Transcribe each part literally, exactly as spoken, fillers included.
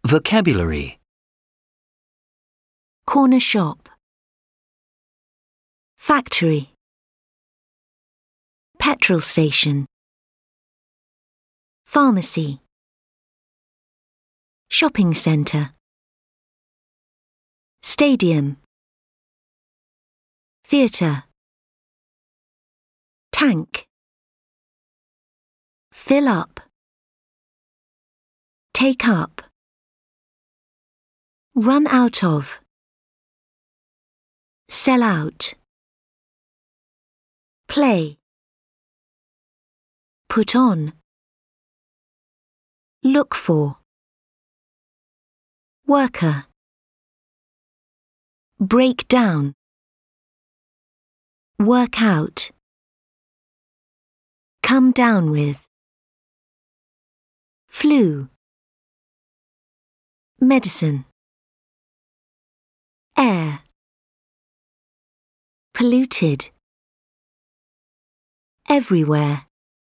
Vocabulary. Corner shop. Factory. Petrol station. Pharmacy. Shopping centre. Stadium. Theatre. Tank. Fill up. Take up. Run out of. Sell out. Play. Put on. Look for. Worker. Break down. Work out. Come down with. Flu. Medicine. Air. Polluted. Everywhere.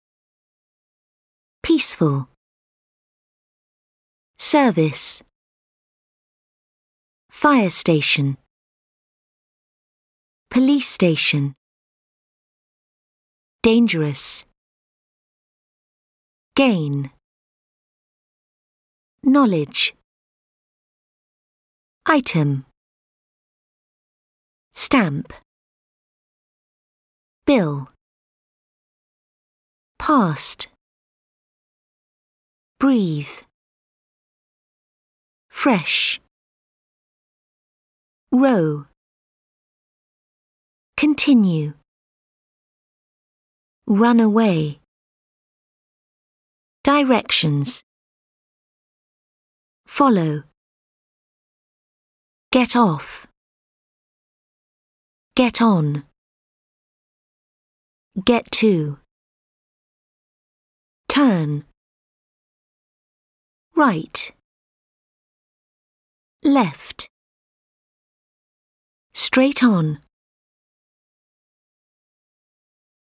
Peaceful. Service. Fire station. Police station. Dangerous. Gain. Knowledge. Item. Stamp. Bill. Past. Breathe. Fresh. Row. Continue. Run away. Directions. Follow. Get off. Get on. Get to. Turn. Right. Left. Straight on.